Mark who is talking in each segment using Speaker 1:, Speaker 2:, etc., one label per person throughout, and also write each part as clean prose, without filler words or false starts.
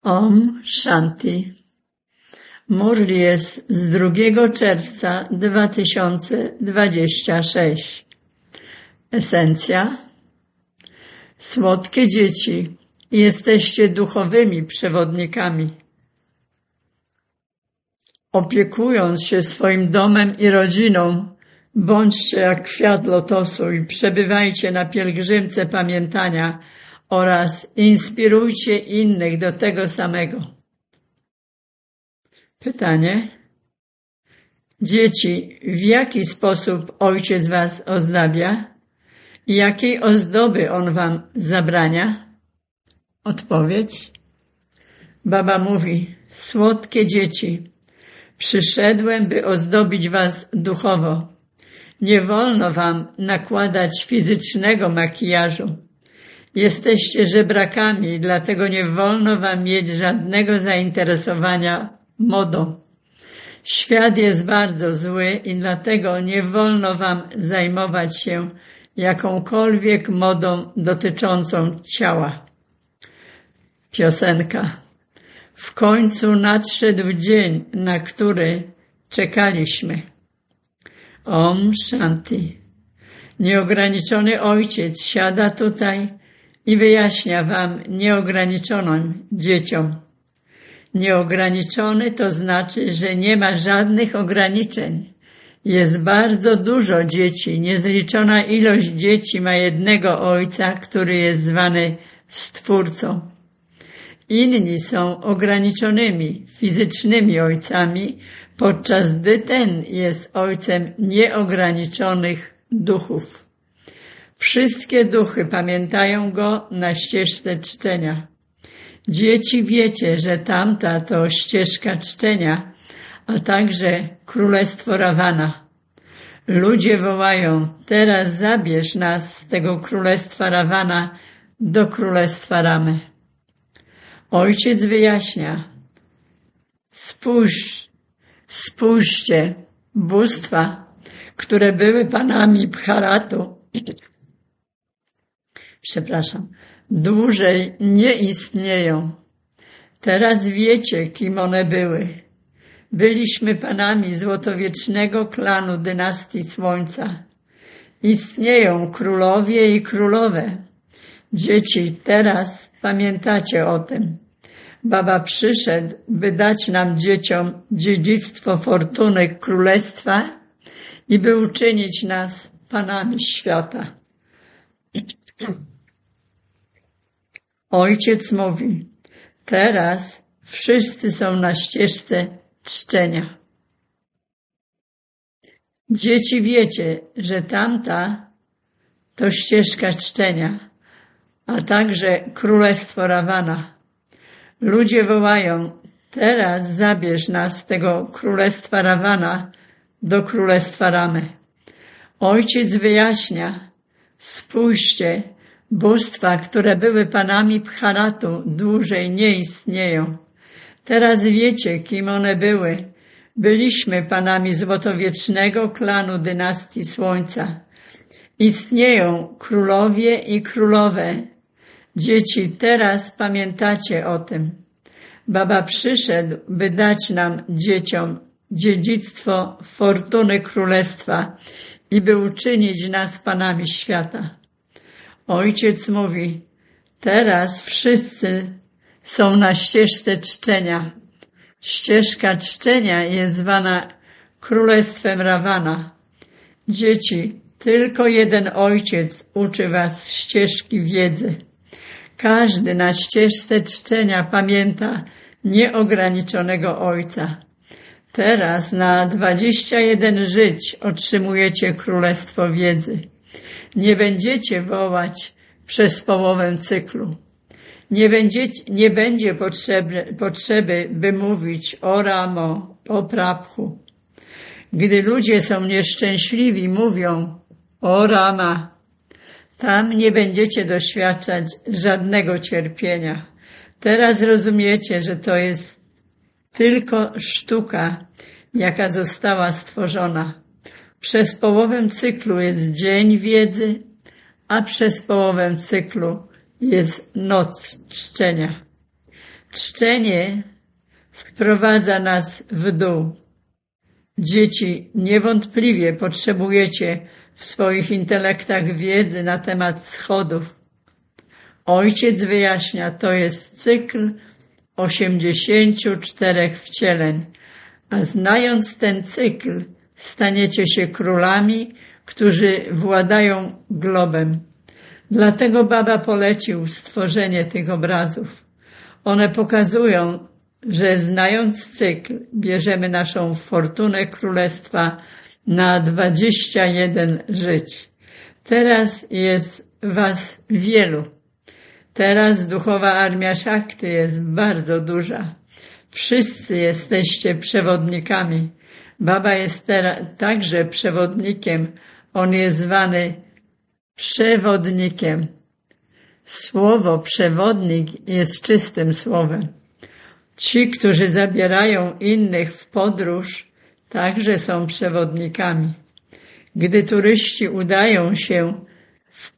Speaker 1: Om Shanti. Murli jest z 2 czerwca 2026. Esencja. Słodkie dzieci, jesteście duchowymi przewodnikami. Opiekując się swoim domem i rodziną, bądźcie jak kwiat lotosu i przebywajcie na pielgrzymce pamiętania oraz inspirujcie innych do tego samego. Pytanie. Dzieci, w jaki sposób ojciec was ozdabia? I jakiej ozdoby on wam zabrania? Odpowiedź. Baba mówi, słodkie dzieci, przyszedłem, by ozdobić was duchowo. Nie wolno wam nakładać fizycznego makijażu. Jesteście żebrakami, dlatego nie wolno wam mieć żadnego zainteresowania modą. Świat jest bardzo zły i dlatego nie wolno wam zajmować się jakąkolwiek modą dotyczącą ciała. Piosenka. W końcu nadszedł dzień, na który czekaliśmy. Om Shanti. Nieograniczony Ojciec siada tutaj i wyjaśnia wam nieograniczonym dzieciom. Nieograniczony to znaczy, że nie ma żadnych ograniczeń. Jest bardzo dużo dzieci, niezliczona ilość dzieci ma jednego Ojca, który jest zwany Stwórcą. Inni są ograniczonymi, fizycznymi ojcami, podczas gdy ten jest Ojcem nieograniczonych duchów. Wszystkie duchy pamiętają Go na ścieżce czczenia. Dzieci, wiecie, że tamta to ścieżka czczenia, a także królestwo Ravana. Ludzie wołają, teraz zabierz nas z tego królestwa Ravana do królestwa Ramy. Ojciec wyjaśnia, spójrzcie, bóstwa, które były panami Bharatu, dłużej nie istnieją. Teraz wiecie, kim one były. Byliśmy panami złotowiecznego klanu dynastii Słońca. Istnieją królowie i królowe. Dzieci, teraz pamiętacie o tym. Baba przyszedł, by dać nam dzieciom dziedzictwo fortuny królestwa i by uczynić nas panami świata. Ojciec mówi, teraz wszyscy są na ścieżce czczenia. Dzieci, wiecie, że tamta to ścieżka czczenia, a także królestwo Ravana. Ludzie wołają, teraz zabierz nas z tego królestwa Ravana do królestwa Ramy. Ojciec wyjaśnia, spójrzcie, bóstwa, które były panami Bharatu, dłużej nie istnieją. Teraz wiecie, kim one były. Byliśmy panami złotowiecznego klanu dynastii Słońca. Istnieją królowie i królowe. Dzieci, teraz pamiętacie o tym. Baba przyszedł, by dać nam dzieciom dziedzictwo fortuny królestwa i by uczynić nas panami świata. Ojciec mówi, teraz wszyscy są na ścieżce czczenia. Ścieżka czczenia jest zwana królestwem Ravana. Dzieci, tylko jeden Ojciec uczy was ścieżki wiedzy. Każdy na ścieżce czczenia pamięta nieograniczonego Ojca. Teraz na 21 żyć otrzymujecie królestwo wiedzy. Nie będziecie wołać przez połowę cyklu. Nie będzie potrzeby, by mówić o Ramo, o Prabhu. Gdy ludzie są nieszczęśliwi, mówią o Rama. Tam nie będziecie doświadczać żadnego cierpienia. Teraz rozumiecie, że to jest tylko sztuka, jaka została stworzona. Przez połowę cyklu jest dzień wiedzy, a przez połowę cyklu jest noc czczenia. Czczenie sprowadza nas w dół. Dzieci, niewątpliwie potrzebujecie w swoich intelektach wiedzy na temat schodów. Ojciec wyjaśnia, to jest cykl 84 wcieleń, a znając ten cykl, staniecie się królami, którzy władają globem. Dlatego Baba polecił stworzenie tych obrazów. One pokazują, że znając cykl, bierzemy naszą fortunę królestwa na 21 żyć. Teraz jest was wielu. Teraz duchowa armia Szakty jest bardzo duża. Wszyscy jesteście przewodnikami. Baba jest także przewodnikiem. On jest zwany przewodnikiem. Słowo przewodnik jest czystym słowem. Ci, którzy zabierają innych w podróż, także są przewodnikami. Gdy turyści udają się w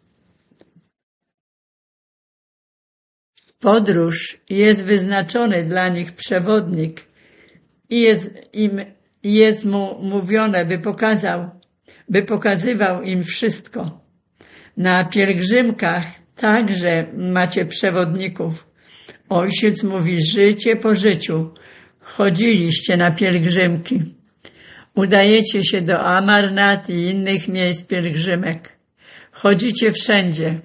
Speaker 1: podróż, jest wyznaczony dla nich przewodnik i jest mu mówione, by pokazywał im wszystko. Na pielgrzymkach także macie przewodników. Ojciec mówi, życie po życiu chodziliście na pielgrzymki. Udajecie się do Amarnat i innych miejsc pielgrzymek. Chodzicie wszędzie.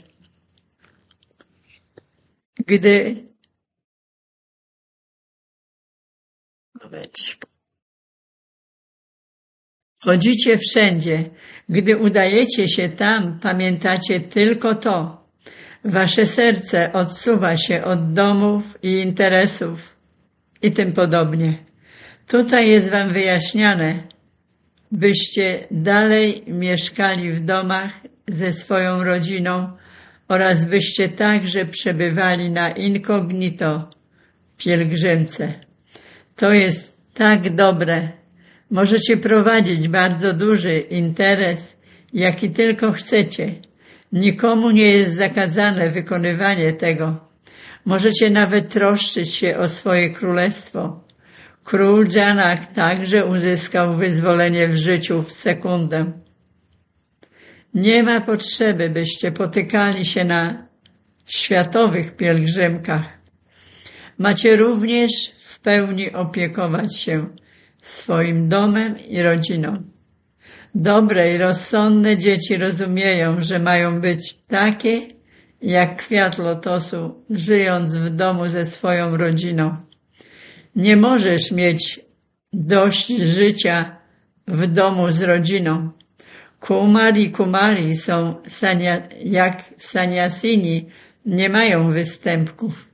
Speaker 1: Chodzicie wszędzie. Gdy udajecie się tam, pamiętacie tylko to. Wasze serce odsuwa się od domów i interesów i tym podobnie. Tutaj jest wam wyjaśniane, byście dalej mieszkali w domach ze swoją rodziną oraz byście także przebywali na incognito pielgrzymce. To jest tak dobre. Możecie prowadzić bardzo duży interes, jaki tylko chcecie. Nikomu nie jest zakazane wykonywanie tego. Możecie nawet troszczyć się o swoje królestwo. Król Janak także uzyskał wyzwolenie w życiu w sekundę. Nie ma potrzeby, byście potykali się na światowych pielgrzymkach. Macie również w pełni opiekować się swoim domem i rodziną. Dobre i rozsądne dzieci rozumieją, że mają być takie jak kwiat lotosu, żyjąc w domu ze swoją rodziną. Nie możesz mieć dość życia w domu z rodziną. Kumari są jak saniasini, nie mają występków.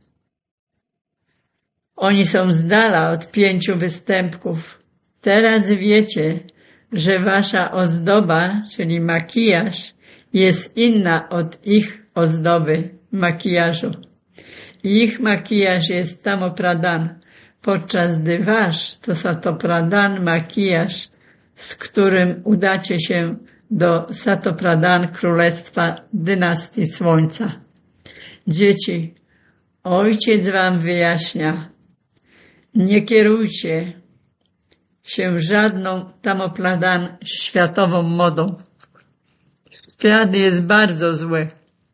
Speaker 1: Oni są z dala od 5 występków. Teraz wiecie, że wasza ozdoba, czyli makijaż, jest inna od ich ozdoby, makijażu. Ich makijaż jest Tamopradan, podczas gdy wasz to Satopradan makijaż, z którym udacie się do Satopradan Królestwa Dynastii Słońca. Dzieci, ojciec wam wyjaśnia, nie kierujcie się żadną Tamopradan światową modą. Świat jest bardzo zły.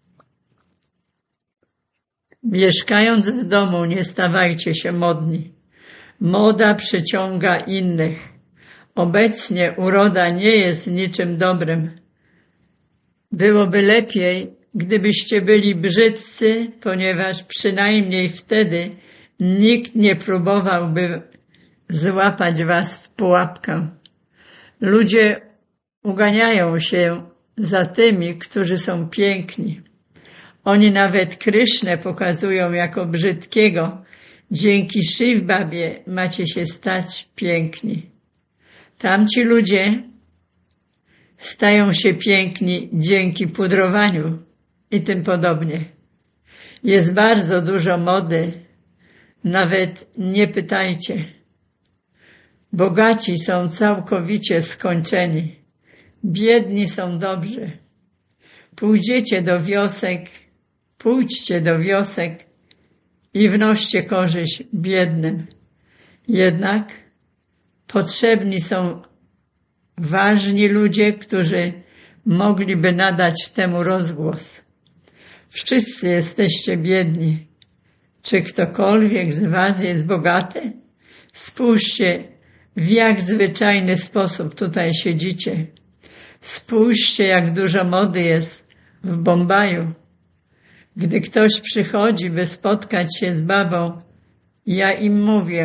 Speaker 1: Mieszkając w domu, nie stawajcie się modni. Moda przyciąga innych. Obecnie uroda nie jest niczym dobrym. Byłoby lepiej, gdybyście byli brzydcy, ponieważ przynajmniej wtedy nikt nie próbowałby złapać was w pułapkę. Ludzie uganiają się za tymi, którzy są piękni. Oni nawet Krysznę pokazują jako brzydkiego. Dzięki Shiv Babie macie się stać piękni. Tamci ludzie stają się piękni dzięki pudrowaniu i tym podobnie. Jest bardzo dużo mody, nawet nie pytajcie. Bogaci są całkowicie skończeni, biedni są dobrzy. Pójdźcie do wiosek i wnoście korzyść biednym. Jednak potrzebni są ważni ludzie, którzy mogliby nadać temu rozgłos. Wszyscy jesteście biedni. Czy ktokolwiek z was jest bogaty? Spójrzcie, w jak zwyczajny sposób tutaj siedzicie. Spójrzcie, jak dużo mody jest w Bombaju. Gdy ktoś przychodzi, by spotkać się z babą, ja im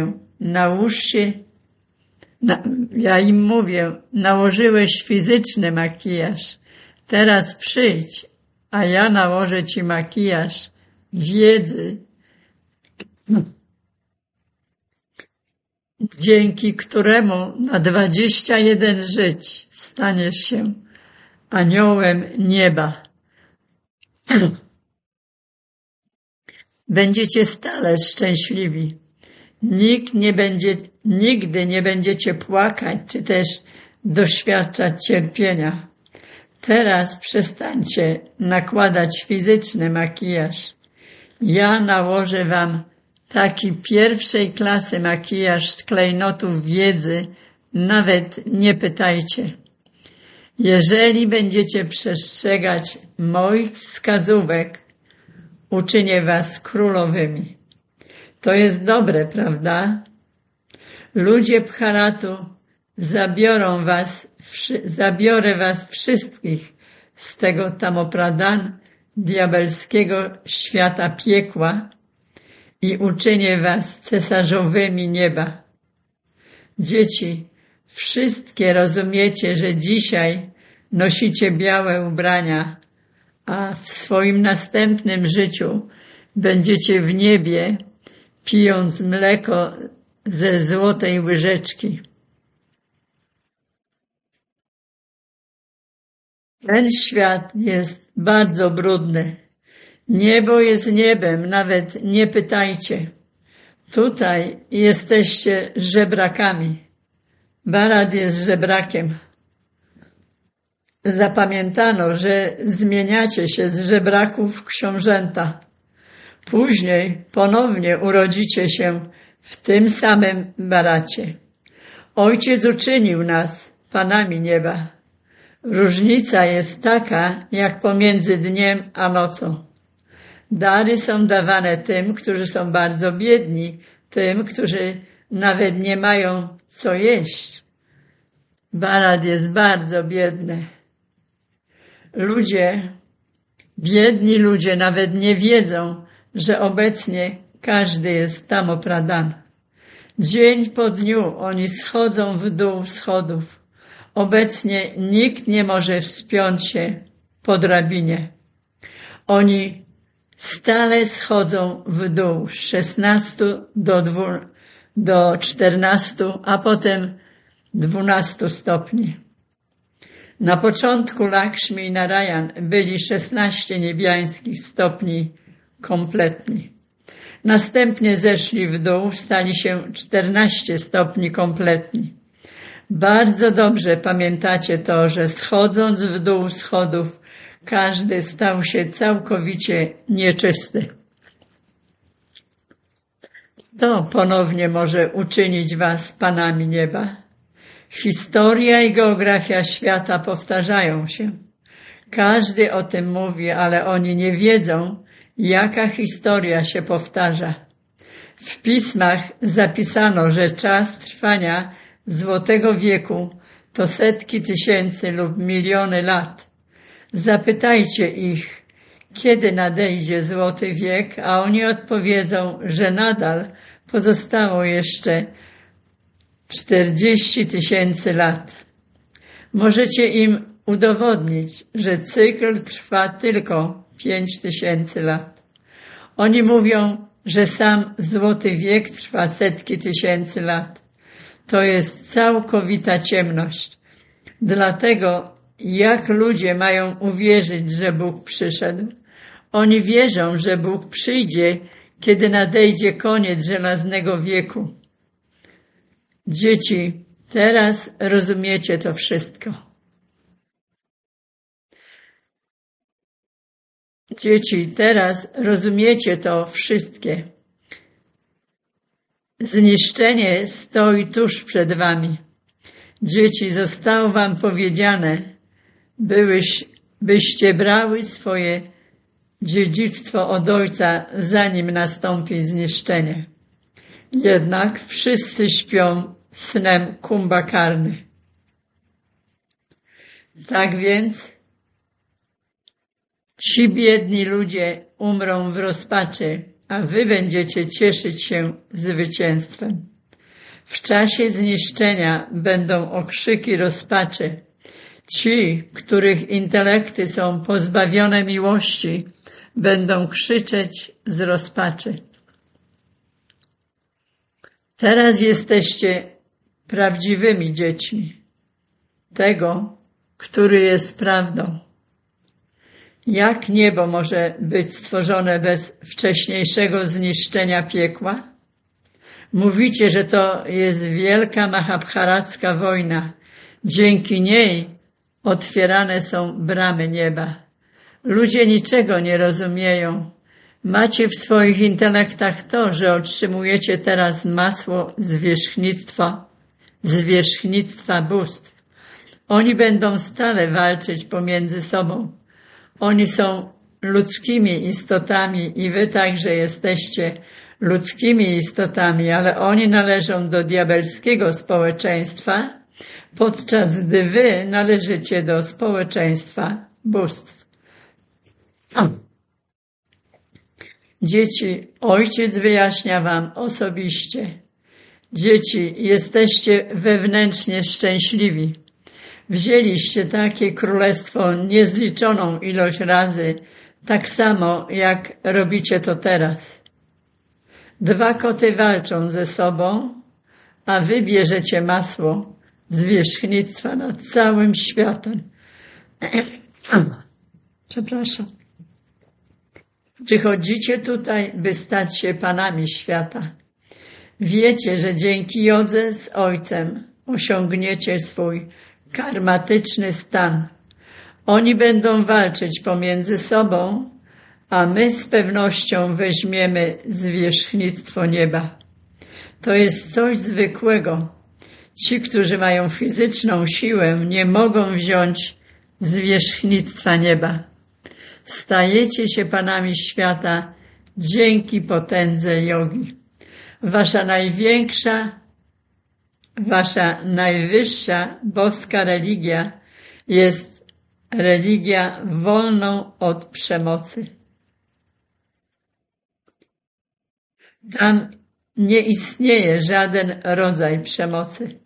Speaker 1: mówię, nałożyłeś fizyczny makijaż, teraz przyjdź, a ja nałożę ci makijaż wiedzy, dzięki któremu na 21 żyć staniesz się aniołem nieba. Będziecie stale szczęśliwi. Nigdy nie będziecie płakać, czy też doświadczać cierpienia. Teraz przestańcie nakładać fizyczny makijaż. Ja nałożę wam taki pierwszej klasy makijaż z klejnotów wiedzy, nawet nie pytajcie. Jeżeli będziecie przestrzegać moich wskazówek, uczynię was królowymi. To jest dobre, prawda? Ludzie Bharatu, zabiorę was wszystkich z tego Tamopradan, diabelskiego świata piekła i uczynię was cesarzowymi nieba. Dzieci, wszystkie rozumiecie, że dzisiaj nosicie białe ubrania, a w swoim następnym życiu będziecie w niebie, pijąc mleko ze złotej łyżeczki. Ten świat jest bardzo brudny. Niebo jest niebem, nawet nie pytajcie. Tutaj jesteście żebrakami. Bharat jest żebrakiem. Zapamiętano, że zmieniacie się z żebraków w książęta. Później ponownie urodzicie się w tym samym Bharacie. Ojciec uczynił nas panami nieba. Różnica jest taka, jak pomiędzy dniem a nocą. Dary są dawane tym, którzy są bardzo biedni, tym, którzy nawet nie mają co jeść. Bharat jest bardzo biedny. Biedni ludzie nawet nie wiedzą, że obecnie każdy jest Tamopradan. Dzień po dniu oni schodzą w dół schodów. Obecnie nikt nie może wspiąć się po drabinie. Oni stale schodzą w dół z 16 do 14, a potem 12 stopni. Na początku Lakshmi i Narayan byli 16 niebiańskich stopni kompletni. Następnie zeszli w dół, stali się 14 stopni kompletni. Bardzo dobrze pamiętacie to, że schodząc w dół schodów, każdy stał się całkowicie nieczysty. To ponownie może uczynić was panami nieba. Historia i geografia świata powtarzają się. Każdy o tym mówi, ale oni nie wiedzą, jaka historia się powtarza. W pismach zapisano, że czas trwania Złotego Wieku to setki tysięcy lub miliony lat. Zapytajcie ich, kiedy nadejdzie Złoty Wiek, a oni odpowiedzą, że nadal pozostało jeszcze 40 tysięcy lat. Możecie im udowodnić, że cykl trwa tylko 5 tysięcy lat. Oni mówią, że sam Złoty Wiek trwa setki tysięcy lat. To jest całkowita ciemność. Dlatego jak ludzie mają uwierzyć, że Bóg przyszedł? Oni wierzą, że Bóg przyjdzie, kiedy nadejdzie koniec żelaznego wieku. Dzieci, teraz rozumiecie to wszystko. Dzieci, teraz rozumiecie to wszystkie. Zniszczenie stoi tuż przed wami. Dzieci, zostało wam powiedziane, byście brały swoje dziedzictwo od Ojca, zanim nastąpi zniszczenie. Jednak wszyscy śpią snem Kumbhakarny. Tak więc ci biedni ludzie umrą w rozpaczy, a wy będziecie cieszyć się zwycięstwem. W czasie zniszczenia będą okrzyki rozpaczy. Ci, których intelekty są pozbawione miłości, będą krzyczeć z rozpaczy. Teraz jesteście prawdziwymi dziećmi tego, który jest prawdą. Jak niebo może być stworzone bez wcześniejszego zniszczenia piekła? Mówicie, że to jest wielka mahabharacka wojna. Dzięki niej otwierane są bramy nieba. Ludzie niczego nie rozumieją. Macie w swoich intelektach to, że otrzymujecie teraz masło zwierzchnictwa bóstw. Oni będą stale walczyć pomiędzy sobą. Oni są ludzkimi istotami i wy także jesteście ludzkimi istotami, ale oni należą do diabelskiego społeczeństwa, podczas gdy wy należycie do społeczeństwa bóstw. Dzieci, Ojciec wyjaśnia wam osobiście. Dzieci, jesteście wewnętrznie szczęśliwi. Wzięliście takie królestwo niezliczoną ilość razy, tak samo jak robicie to teraz. 2 koty walczą ze sobą, a wy bierzecie masło zwierzchnictwa nad całym światem. Przepraszam. Przychodzicie tutaj, by stać się panami świata. Wiecie, że dzięki jodze z Ojcem osiągniecie swój karmatyczny stan. Oni będą walczyć pomiędzy sobą, a my z pewnością weźmiemy zwierzchnictwo nieba. To jest coś zwykłego. Ci, którzy mają fizyczną siłę, nie mogą wziąć zwierzchnictwa nieba. Stajecie się panami świata dzięki potędze jogi. Wasza najwyższa boska religia jest religia wolną od przemocy. Tam nie istnieje żaden rodzaj przemocy.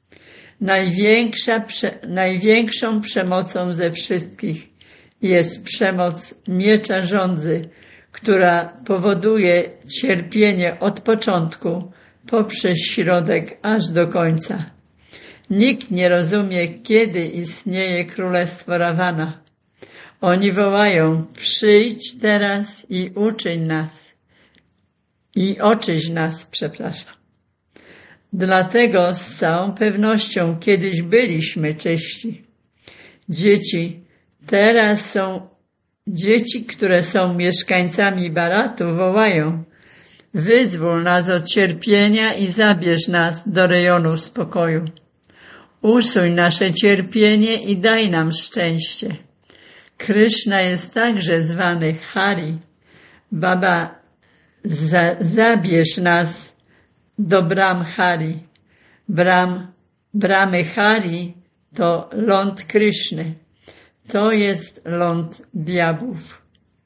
Speaker 1: Największą przemocą ze wszystkich jest przemoc miecza żądzy, która powoduje cierpienie od początku poprzez środek aż do końca. Nikt nie rozumie, kiedy istnieje królestwo Ravana. Oni wołają: przyjdź teraz i uczyń nas. I oczyść nas, przepraszam. Dlatego z całą pewnością kiedyś byliśmy czyści. Dzieci, teraz są dzieci, które są mieszkańcami Bharatu, wołają: wyzwól nas od cierpienia i zabierz nas do rejonu spokoju. Usuń nasze cierpienie i daj nam szczęście. Kryszna jest także zwany Hari. Baba, zabierz nas do Bram Hari. Bramy Hari to ląd Kryszny. To jest ląd diabłów.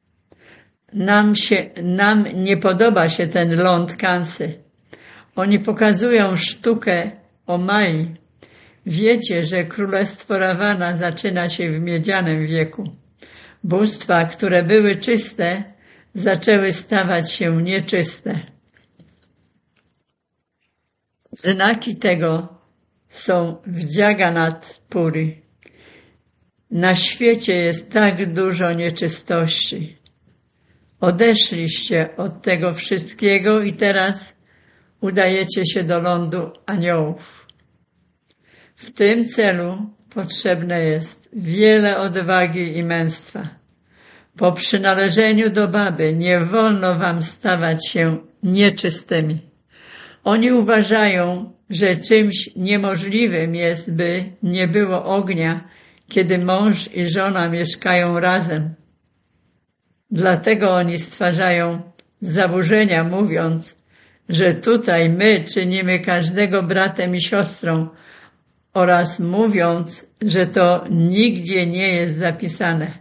Speaker 1: Nam nie podoba się ten ląd Kansy. Oni pokazują sztukę o Mai. Wiecie, że królestwo Ravana zaczyna się w miedzianym wieku. Bóstwa, które były czyste, zaczęły stawać się nieczyste. Znaki tego są w Jagannath Puri. Na świecie jest tak dużo nieczystości. Odeszliście od tego wszystkiego i teraz udajecie się do lądu aniołów. W tym celu potrzebne jest wiele odwagi i męstwa. Po przynależeniu do Baby nie wolno wam stawać się nieczystymi. Oni uważają, że czymś niemożliwym jest, by nie było ognia, kiedy mąż i żona mieszkają razem. Dlatego oni stwarzają zaburzenia, mówiąc, że tutaj my czynimy każdego bratem i siostrą, oraz mówiąc, że to nigdzie nie jest zapisane.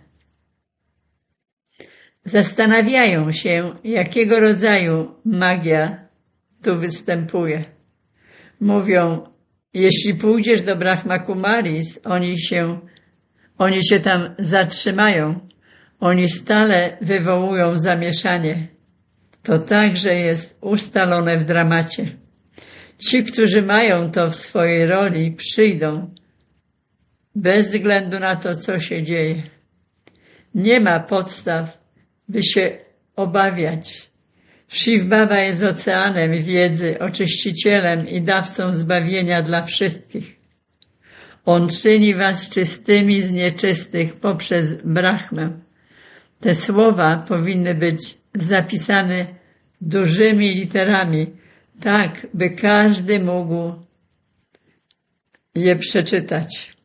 Speaker 1: Zastanawiają się, jakiego rodzaju magia tu występuje. Mówią, jeśli pójdziesz do Brahma Kumaris, oni się tam zatrzymają. Oni stale wywołują zamieszanie. To także jest ustalone w dramacie. Ci, którzy mają to w swojej roli, przyjdą bez względu na to, co się dzieje. Nie ma podstaw, by się obawiać. Shiv Baba jest oceanem wiedzy, oczyścicielem i dawcą zbawienia dla wszystkich. On czyni was czystymi z nieczystych poprzez Brahmę. Te słowa powinny być zapisane dużymi literami, tak by każdy mógł je przeczytać.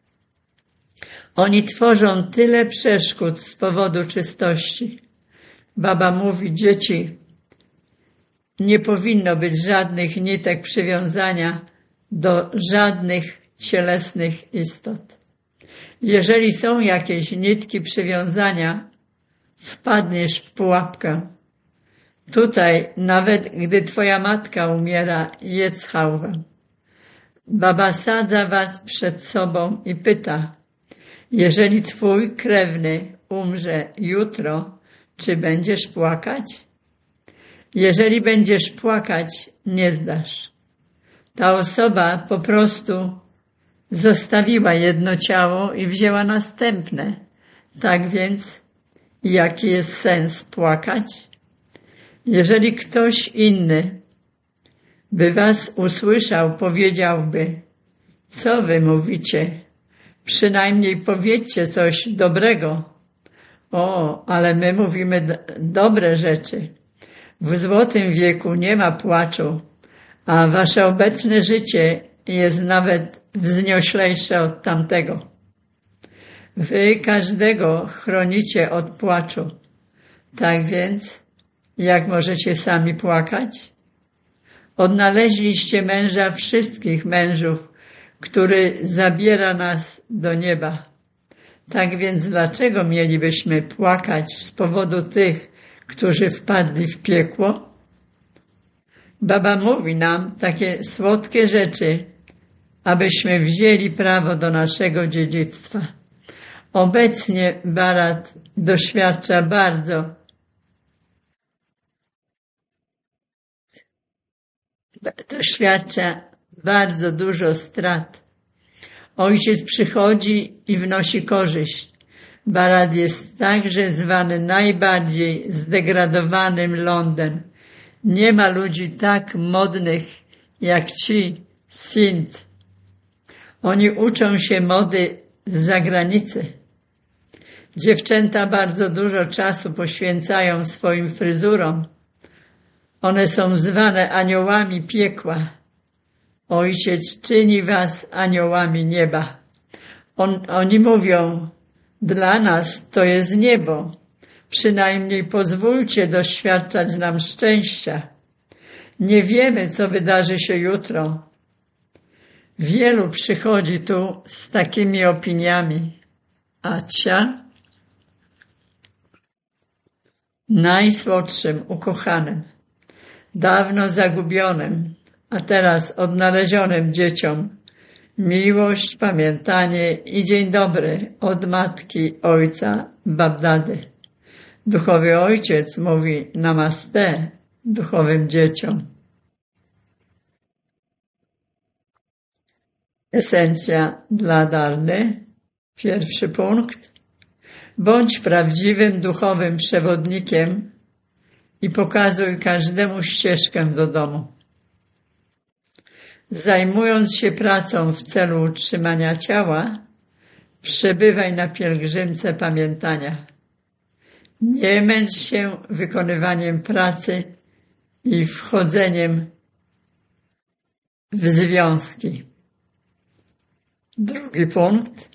Speaker 1: Oni tworzą tyle przeszkód z powodu czystości. Baba mówi, dzieci, nie powinno być żadnych nitek przywiązania do żadnych cielesnych istot. Jeżeli są jakieś nitki przywiązania, wpadniesz w pułapkę. Tutaj, nawet gdy twoja matka umiera, jedz chałwę. Baba sadza was przed sobą i pyta, jeżeli twój krewny umrze jutro, czy będziesz płakać? Jeżeli będziesz płakać, nie zdasz. Ta osoba po prostu zostawiła jedno ciało i wzięła następne. Tak więc, jaki jest sens płakać? Jeżeli ktoś inny by was usłyszał, powiedziałby, co wy mówicie? Przynajmniej powiedzcie coś dobrego. O, ale my mówimy dobre rzeczy. W złotym wieku nie ma płaczu, a wasze obecne życie jest nawet wznioślejsze od tamtego. Wy każdego chronicie od płaczu. Tak więc, jak możecie sami płakać? Odnaleźliście męża wszystkich mężów, który zabiera nas do nieba. Tak więc dlaczego mielibyśmy płakać z powodu tych, którzy wpadli w piekło? Baba mówi nam takie słodkie rzeczy, abyśmy wzięli prawo do naszego dziedzictwa. Obecnie Bharat doświadcza bardzo dużo strat. Ojciec przychodzi i wnosi korzyść. Bharat jest także zwany najbardziej zdegradowanym lądem. Nie ma ludzi tak modnych jak ci Sindh. Oni uczą się mody z zagranicy. Dziewczęta bardzo dużo czasu poświęcają swoim fryzurom. One są zwane aniołami piekła. Ojciec czyni was aniołami nieba. Oni mówią, dla nas to jest niebo. Przynajmniej pozwólcie doświadczać nam szczęścia. Nie wiemy, co wydarzy się jutro. Wielu przychodzi tu z takimi opiniami. Acia, najsłodszym, ukochanym, dawno zagubionym, a teraz odnalezionym dzieciom, miłość, pamiętanie i dzień dobry od matki, ojca, babdady. Duchowy ojciec mówi namaste duchowym dzieciom. Esencja dla Darny. Pierwszy punkt. Bądź prawdziwym duchowym przewodnikiem i pokazuj każdemu ścieżkę do domu. Zajmując się pracą w celu utrzymania ciała, przebywaj na pielgrzymce pamiętania. Nie męcz się wykonywaniem pracy i wchodzeniem w związki. Drugi punkt.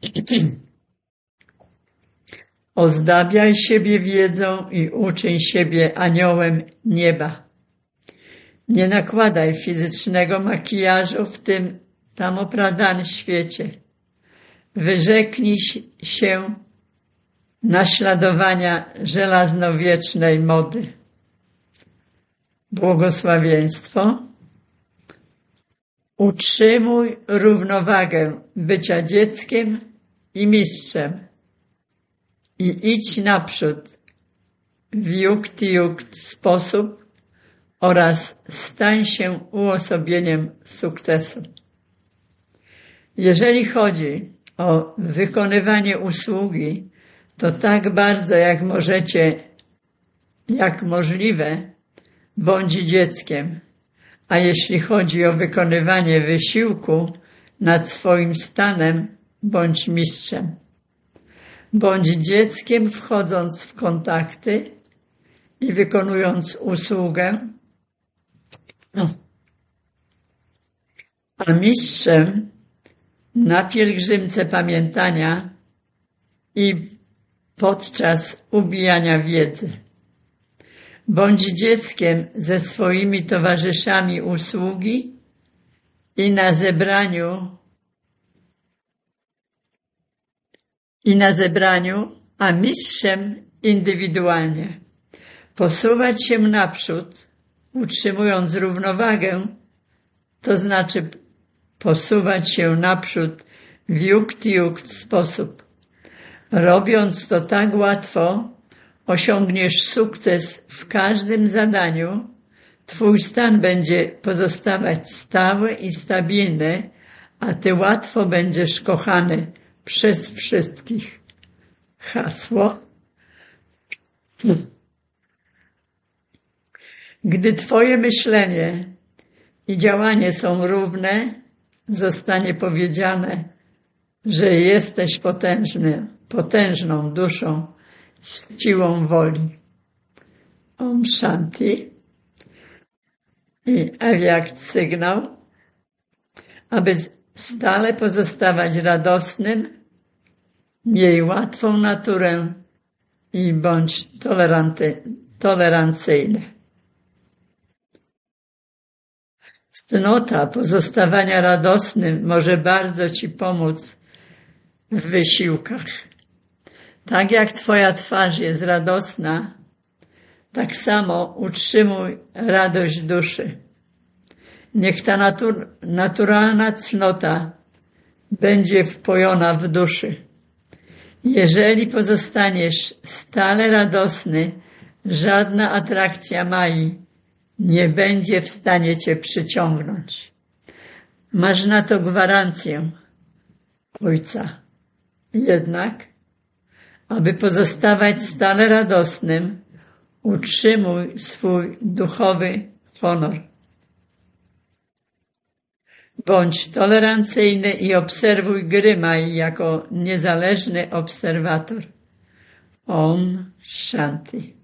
Speaker 1: Ozdabiaj siebie wiedzą i uczyń siebie aniołem nieba. Nie nakładaj fizycznego makijażu w tym tam opradanym świecie. Wyrzeknij się naśladowania żelaznowiecznej mody. Błogosławieństwo. Utrzymuj równowagę bycia dzieckiem i mistrzem i idź naprzód w jukt sposób oraz stań się uosobieniem sukcesu. Jeżeli chodzi o wykonywanie usługi, to tak bardzo jak możliwe, bądź dzieckiem, a jeśli chodzi o wykonywanie wysiłku nad swoim stanem, bądź mistrzem. Bądź dzieckiem wchodząc w kontakty i wykonując usługę, a mistrzem na pielgrzymce pamiętania i podczas ubijania wiedzy. Bądź dzieckiem ze swoimi towarzyszami usługi i na zebraniu, a mistrzem indywidualnie. Posuwać się naprzód, utrzymując równowagę, to znaczy posuwać się naprzód w jukt sposób. Robiąc to tak łatwo, osiągniesz sukces w każdym zadaniu, twój stan będzie pozostawać stały i stabilny, a ty łatwo będziesz kochany przez wszystkich. Hasło. Gdy twoje myślenie i działanie są równe, zostanie powiedziane, że jesteś potężną duszą z siłą woli. Om Shanti. I awiakt sygnał, aby stale pozostawać radosnym, miej łatwą naturę i bądź tolerancyjny. Cnota pozostawania radosnym może bardzo ci pomóc w wysiłkach. Tak jak twoja twarz jest radosna, tak samo utrzymuj radość duszy. Niech ta naturalna cnota będzie wpojona w duszy. Jeżeli pozostaniesz stale radosny, żadna atrakcja Mai nie będzie w stanie cię przyciągnąć. Masz na to gwarancję Ojca. Jednak, aby pozostawać stale radosnym, utrzymuj swój duchowy honor. Bądź tolerancyjny i obserwuj gry Mai jako niezależny obserwator. Om Shanti.